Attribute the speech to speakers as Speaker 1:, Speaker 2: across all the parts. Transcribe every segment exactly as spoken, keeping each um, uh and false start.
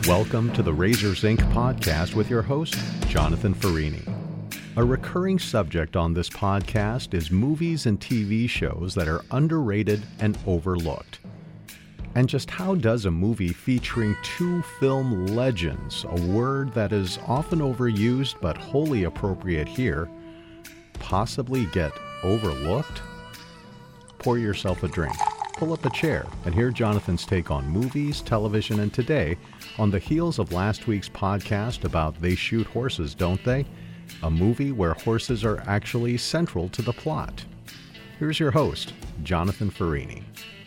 Speaker 1: Welcome to the Razors Incorporated podcast with your host, Jonathan Farini. A recurring subject on this podcast is movies and T V shows that are underrated and overlooked. And just how does a movie featuring two film legends, a word that is often overused but wholly appropriate here, possibly get overlooked? Pour yourself a drink, pull up a chair, and hear Jonathan's take on movies, television, and today, on the heels of last week's podcast about They Shoot Horses, Don't They? A movie where horses are actually central to the plot. Here's your host, Jonathan Farini.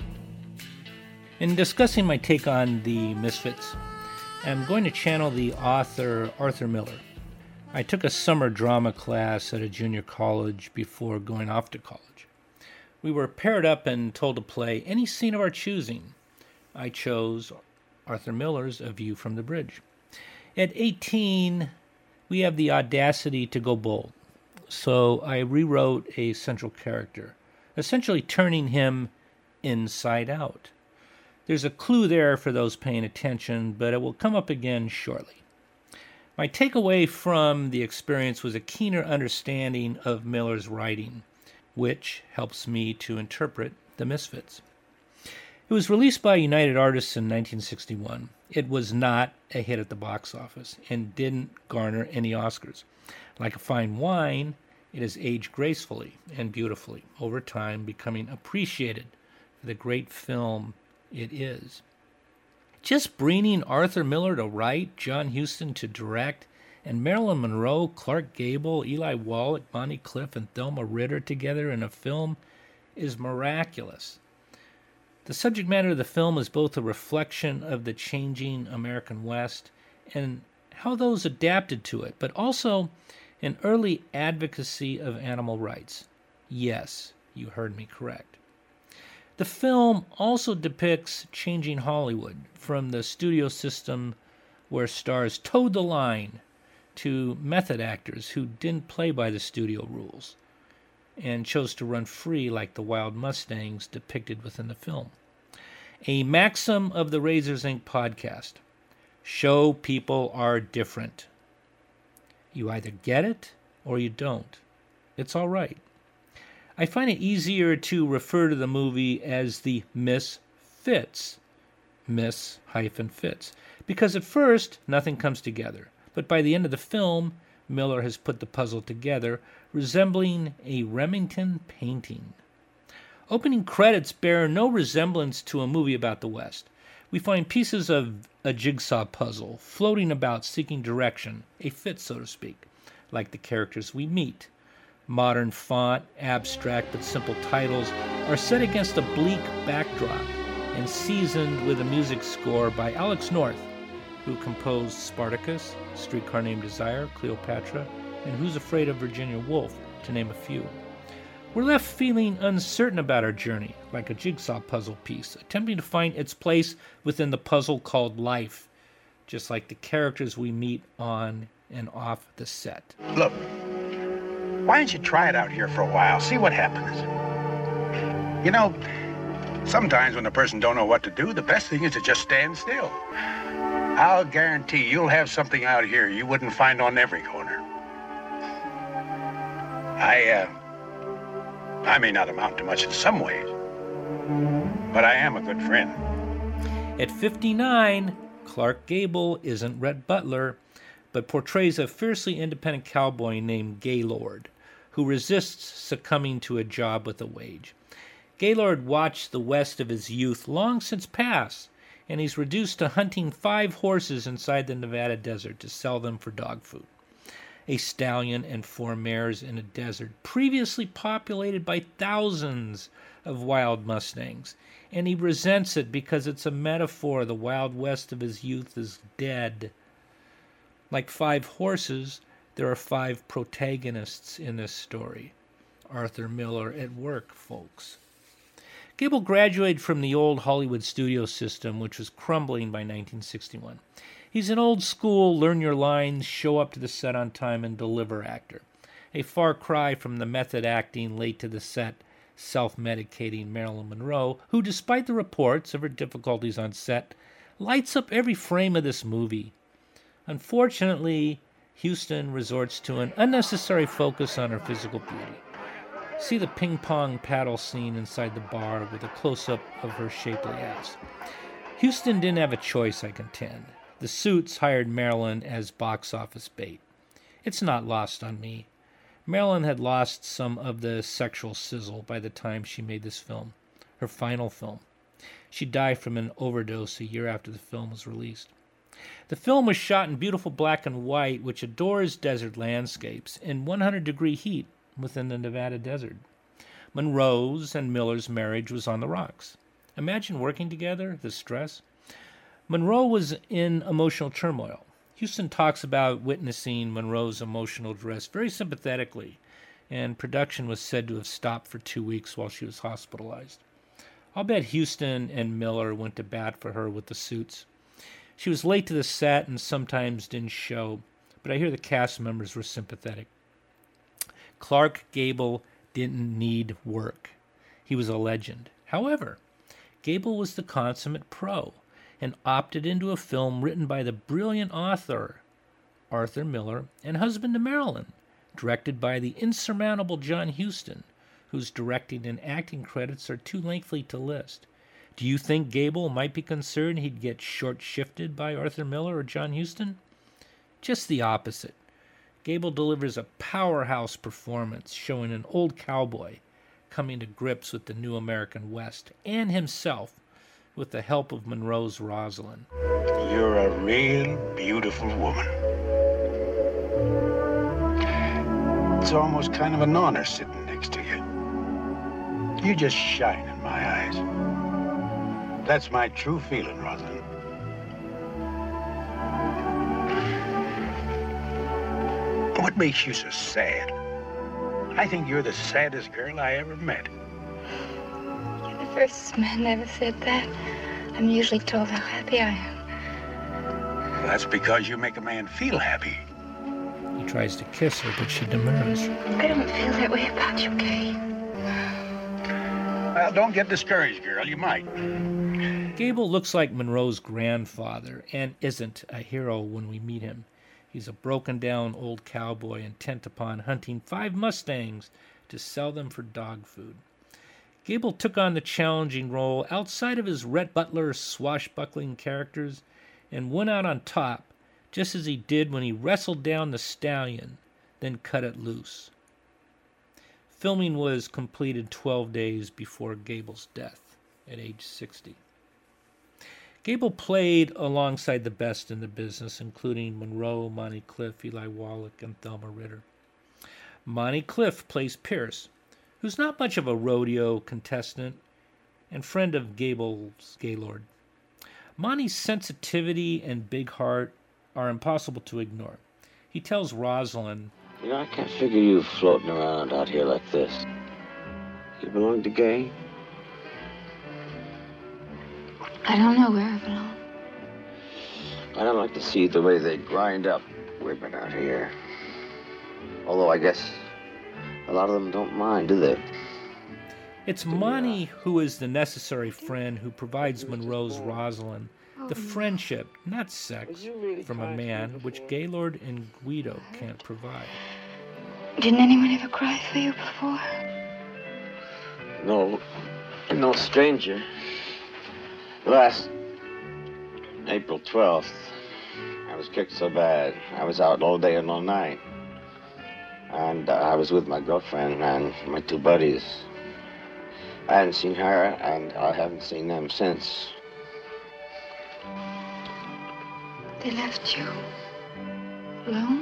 Speaker 2: In discussing my take on The Misfits, I'm going to channel the author Arthur Miller. I took a summer drama class at a junior college before going off to college. We were paired up and told to play any scene of our choosing. I chose Arthur Miller's A View from the Bridge. At eighteen, we have the audacity to go bold. So I rewrote a central character, essentially turning him inside out. There's a clue there for those paying attention, but it will come up again shortly. My takeaway from the experience was a keener understanding of Miller's writing, which helps me to interpret The Misfits. It was released by United Artists in nineteen sixty-one. It was not a hit at the box office and didn't garner any Oscars. Like a fine wine, it has aged gracefully and beautifully over time, becoming appreciated for the great film it is. Just bringing Arthur Miller to write, John Huston to direct, and Marilyn Monroe, Clark Gable, Eli Wallach, Bonnie Cliff, and Thelma Ritter together in a film is miraculous. The subject matter of the film is both a reflection of the changing American West and how those adapted to it, but also an early advocacy of animal rights. Yes, you heard me correct. The film also depicts changing Hollywood, from the studio system where stars towed the line to method actors who didn't play by the studio rules and chose to run free like the wild Mustangs depicted within the film. A maxim of the Razors Incorporated podcast: show people are different. You either get it or you don't. It's all right. I find it easier to refer to the movie as The Misfits, Miss hyphen Fits, because at first nothing comes together. But by the end of the film, Miller has put the puzzle together, resembling a Remington painting. Opening credits bear no resemblance to a movie about the West. We find pieces of a jigsaw puzzle floating about seeking direction, a fit, so to speak, like the characters we meet. Modern font, abstract but simple titles are set against a bleak backdrop and seasoned with a music score by Alex North, who composed Spartacus, Streetcar Named Desire, Cleopatra, and Who's Afraid of Virginia Woolf, to name a few. We're left feeling uncertain about our journey, like a jigsaw puzzle piece, attempting to find its place within the puzzle called life, just like the characters we meet on and off the set.
Speaker 3: Look, why don't you try it out here for a while, see what happens. You know, sometimes when a person don't know what to do, the best thing is to just stand still. I'll guarantee you'll have something out here you wouldn't find on every corner. I, uh, I may not amount to much in some ways, but I am a good friend.
Speaker 2: At fifty-nine, Clark Gable isn't Rhett Butler, but portrays a fiercely independent cowboy named Gaylord, who resists succumbing to a job with a wage. Gaylord watched the West of his youth long since pass, and he's reduced to hunting five horses inside the Nevada desert to sell them for dog food. A stallion and four mares in a desert previously populated by thousands of wild Mustangs, and he resents it because it's a metaphor the Wild West of his youth is dead. Like five horses, there are five protagonists in this story. Arthur Miller at work, folks. Gable graduated from the old Hollywood studio system, which was crumbling by nineteen sixty-one. He's an old-school, learn-your-lines, show-up-to-the-set on time and deliver actor. A far cry from the method acting, late-to-the-set, self-medicating Marilyn Monroe, who, despite the reports of her difficulties on set, lights up every frame of this movie. Unfortunately, Huston resorts to an unnecessary focus on her physical beauty. See the ping pong paddle scene inside the bar with a close-up of her shapely ass. Huston didn't have a choice, I contend. The Suits hired Marilyn as box office bait. It's not lost on me. Marilyn had lost some of the sexual sizzle by the time she made this film, her final film. She died from an overdose a year after the film was released. The film was shot in beautiful black and white, which adores desert landscapes in one hundred degree heat within the Nevada desert. Monroe's and Miller's marriage was on the rocks. Imagine working together, the stress. Monroe was in emotional turmoil. Huston talks about witnessing Monroe's emotional distress very sympathetically, and production was said to have stopped for two weeks while she was hospitalized. I'll bet Huston and Miller went to bat for her with the Suits. She was late to the set and sometimes didn't show, but I hear the cast members were sympathetic. Clark Gable didn't need work. He was a legend. However, Gable was the consummate pro and opted into a film written by the brilliant author Arthur Miller and husband to Marilyn, directed by the insurmountable John Huston, whose directing and acting credits are too lengthy to list. Do you think Gable might be concerned he'd get short-shifted by Arthur Miller or John Huston? Just the opposite. Gable delivers a powerhouse performance showing an old cowboy coming to grips with the new American West and himself with the help of Monroe's Rosalind.
Speaker 3: You're a real beautiful woman. It's almost kind of an honor sitting next to you. You just shine in my eyes. That's my true feeling, Rosalind. What makes you so sad? I think you're the saddest girl I ever met.
Speaker 4: You're the first man that ever said that. I'm usually told how happy I am.
Speaker 3: Well, that's because you make a man feel happy.
Speaker 2: He tries to kiss her, but she demurs.
Speaker 4: I don't feel that way about you, Kay.
Speaker 3: Well, don't get discouraged, girl. You might.
Speaker 2: Gable looks like Monroe's grandfather and isn't a hero when we meet him. He's a broken-down old cowboy intent upon hunting five Mustangs to sell them for dog food. Gable took on the challenging role outside of his Rhett Butler swashbuckling characters and went out on top, just as he did when he wrestled down the stallion, then cut it loose. Filming was completed twelve days before Gable's death at age sixty. Gable played alongside the best in the business, including Monroe, Monty Clift, Eli Wallach, and Thelma Ritter. Monty Clift plays Pierce, who's not much of a rodeo contestant and friend of Gable's Gaylord. Monty's sensitivity and big heart are impossible to ignore. He tells Rosalind,
Speaker 5: "You know, I can't figure you floating around out here like this. You belong to Gay?"
Speaker 4: I don't know where I belong.
Speaker 5: I don't like to see the way they grind up women out here. Although I guess a lot of them don't mind, do they?
Speaker 2: It's Monty who is the necessary friend who provides Monroe's Rosalind the friendship, not sex, from a man which Gaylord and Guido can't provide.
Speaker 4: Didn't anyone ever cry for you before?
Speaker 5: No, no stranger. Last April twelfth, I was kicked so bad. I was out all day and all night. And uh, I was with my girlfriend and my two buddies. I hadn't seen her, and I haven't seen them since.
Speaker 4: They left you alone?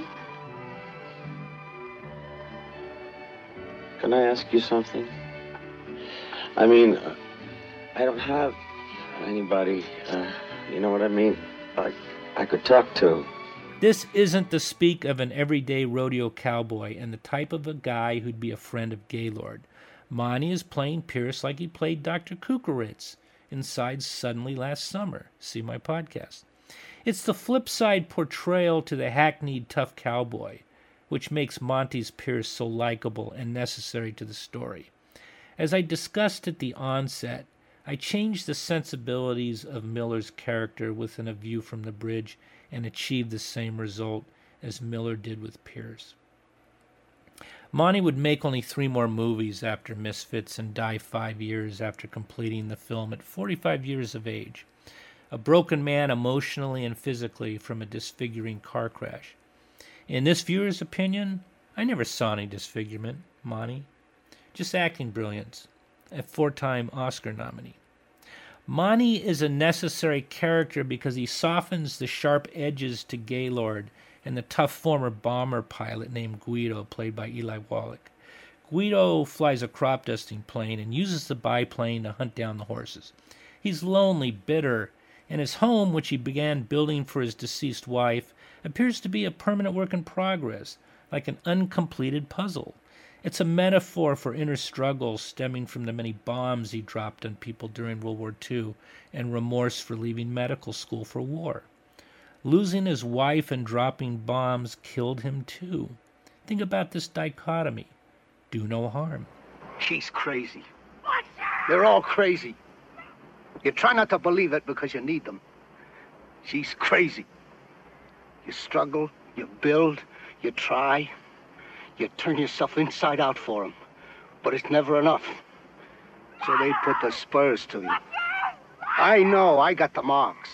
Speaker 5: Can I ask you something? I mean, uh, I don't have anybody, uh, you know what I mean? Like, I could talk to.
Speaker 2: This isn't the speak of an everyday rodeo cowboy and the type of a guy who'd be a friend of Gaylord. Monty is playing Pierce like he played Doctor Kukaritz inside Suddenly Last Summer. See my podcast. It's the flip side portrayal to the hackneyed tough cowboy, which makes Monty's Pierce so likable and necessary to the story. As I discussed at the onset, I changed the sensibilities of Miller's character within A View from the Bridge and achieved the same result as Miller did with Pierce. Monty would make only three more movies after Misfits and die five years after completing the film at forty-five years of age. A broken man emotionally and physically from a disfiguring car crash. In this viewer's opinion, I never saw any disfigurement, Monty. Just acting brilliance. A four-time Oscar nominee. Monty is a necessary character because he softens the sharp edges to Gaylord and the tough former bomber pilot named Guido, played by Eli Wallach. Guido flies a crop dusting plane and uses the biplane to hunt down the horses. He's lonely, bitter, and his home, which he began building for his deceased wife, appears to be a permanent work in progress, like an uncompleted puzzle. It's a metaphor for inner struggles stemming from the many bombs he dropped on people during World War Two and remorse for leaving medical school for war. Losing his wife and dropping bombs killed him too. Think about this dichotomy. Do no harm.
Speaker 6: She's crazy. They're all crazy. You try not to believe it because you need them. She's crazy. You struggle, you build, you try. You turn yourself inside out for them. But it's never enough. So they put the spurs to you. I know, I got the marks.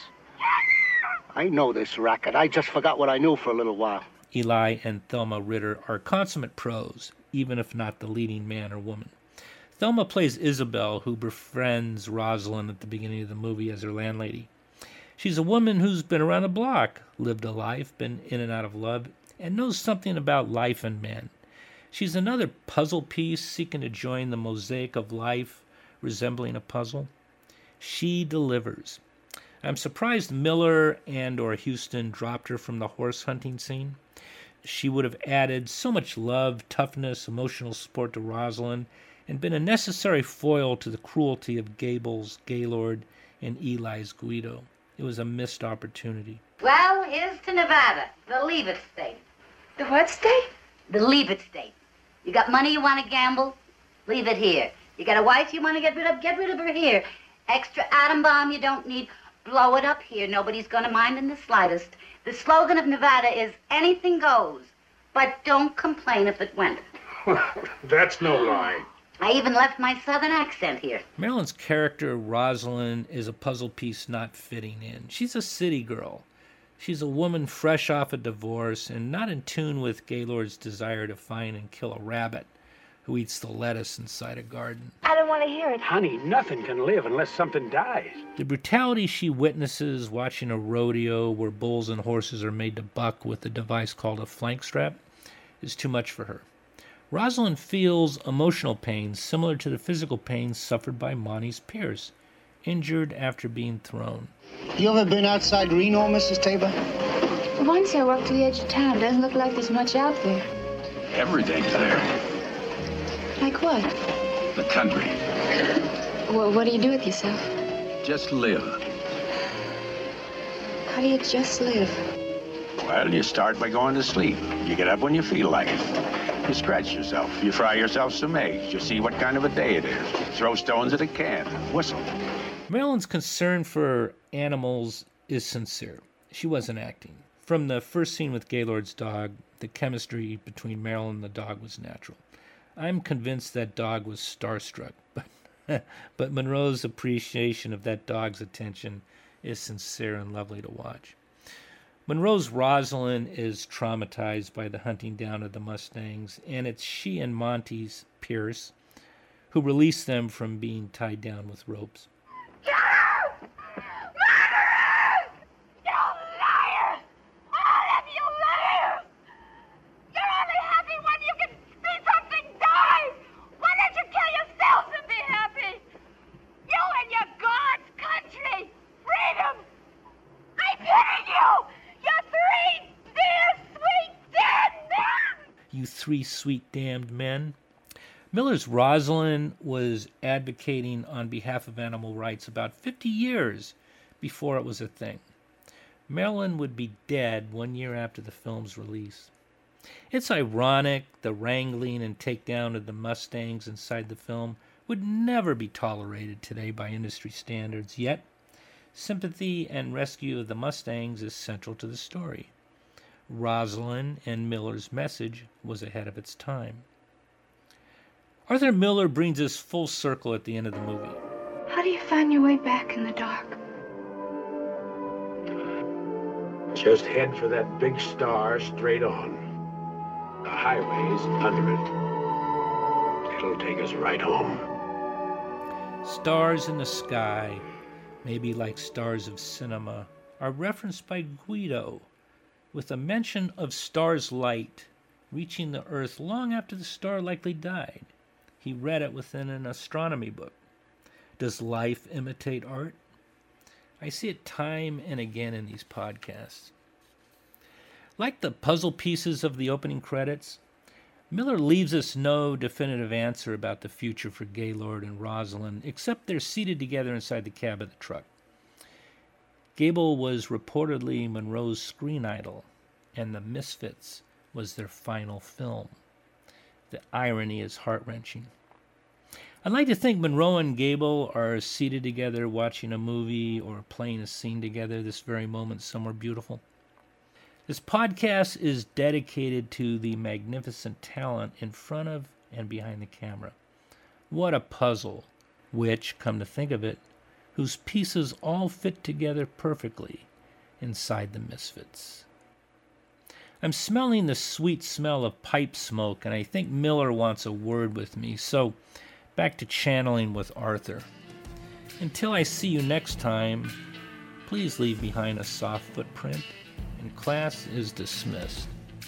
Speaker 6: I know this racket. I just forgot what I knew for a little while.
Speaker 2: Eli and Thelma Ritter are consummate pros, even if not the leading man or woman. Thelma plays Isabel, who befriends Rosalind at the beginning of the movie as her landlady. She's a woman who's been around the block, lived a life, been in and out of love, and knows something about life and men. She's another puzzle piece seeking to join the mosaic of life, resembling a puzzle. She delivers. I'm surprised Miller and or Huston dropped her from the horse hunting scene. She would have added so much love, toughness, emotional support to Rosalind, and been a necessary foil to the cruelty of Gable's Gaylord and Eli's Guido. It was a missed opportunity.
Speaker 7: Well, here's to Nevada, the Leave-It state.
Speaker 4: The what state?
Speaker 7: The Leave-It state. You got money you want to gamble? Leave it here. You got a wife you want to get rid of? Get rid of her here. Extra atom bomb you don't need? Blow it up here. Nobody's going to mind in the slightest. The slogan of Nevada is anything goes, but don't complain if it went.
Speaker 3: That's no lie.
Speaker 7: I even left my southern accent here.
Speaker 2: Marilyn's character, Rosalind, is a puzzle piece not fitting in. She's a city girl. She's a woman fresh off a divorce and not in tune with Gaylord's desire to find and kill a rabbit who eats the lettuce inside a garden.
Speaker 4: I don't want to hear it.
Speaker 3: Honey, nothing can live unless something dies.
Speaker 2: The brutality she witnesses watching a rodeo where bulls and horses are made to buck with a device called a flank strap is too much for her. Rosalind feels emotional pain similar to the physical pain suffered by Monty's Pierce, injured after being thrown.
Speaker 6: You ever been outside Reno, Missus Tabor?
Speaker 4: Once I walked to the edge of town. Doesn't look like there's much out there.
Speaker 3: Everything's there.
Speaker 4: Like what?
Speaker 3: The country.
Speaker 4: Well, what do you do with yourself?
Speaker 3: Just live.
Speaker 4: How do you just live?
Speaker 3: Well, you start by going to sleep. You get up when you feel like it. You stretch yourself. You fry yourself some eggs. You see what kind of a day it is. Throw stones at a can. Whistle.
Speaker 2: Marilyn's concern for animals is sincere. She wasn't acting. From the first scene with Gaylord's dog, the chemistry between Marilyn and the dog was natural. I'm convinced that dog was starstruck, but, but Monroe's appreciation of that dog's attention is sincere and lovely to watch. Monroe's Rosalind is traumatized by the hunting down of the Mustangs, and it's she and Monty's Pierce who release them from being tied down with ropes. You three sweet damned men. Miller's Rosalind was advocating on behalf of animal rights about fifty years before it was a thing. Marilyn would be dead one year after the film's release. It's ironic the wrangling and takedown of the Mustangs inside the film would never be tolerated today by industry standards, yet sympathy and rescue of the Mustangs is central to the story. Rosalind and Miller's message was ahead of its time. Arthur Miller brings us full circle at the end of the movie.
Speaker 4: How do you find your way back in the dark?
Speaker 3: Just head for that big star straight on. The highway's under it. It'll take us right home.
Speaker 2: Stars in the sky, maybe like stars of cinema, are referenced by Guido, with a mention of stars' light reaching the Earth long after the star likely died. He read it within an astronomy book. Does life imitate art? I see it time and again in these podcasts. Like the puzzle pieces of the opening credits, Miller leaves us no definitive answer about the future for Gaylord and Rosalind, except they're seated together inside the cab of the truck. Gable was reportedly Monroe's screen idol, and The Misfits was their final film. The irony is heart-wrenching. I'd like to think Monroe and Gable are seated together watching a movie or playing a scene together this very moment somewhere beautiful. This podcast is dedicated to the magnificent talent in front of and behind the camera. What a puzzle, which, come to think of it, whose pieces all fit together perfectly inside the Misfits. I'm smelling the sweet smell of pipe smoke, and I think Miller wants a word with me, so back to channeling with Arthur. Until I see you next time, please leave behind a soft footprint, and class is dismissed.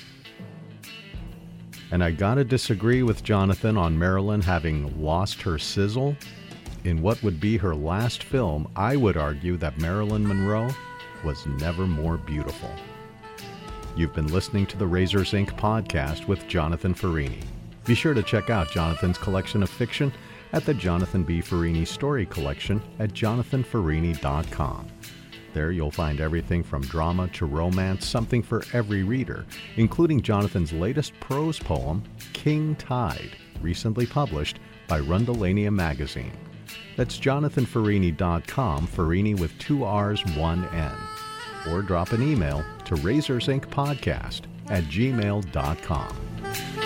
Speaker 1: And I gotta disagree with Jonathan on Marilyn having lost her sizzle. In what would be her last film, I would argue that Marilyn Monroe was never more beautiful. You've been listening to the Razors Incorporated podcast with Jonathan Farini. Be sure to check out Jonathan's collection of fiction at the Jonathan B. Farini Story Collection at jonathan farini dot com. There you'll find everything from drama to romance, something for every reader, including Jonathan's latest prose poem, King Tide, recently published by Rundalania Magazine. That's jonathan farini dot com, Farini with two R's, one N. Or drop an email to razors inc podcast at gmail dot com.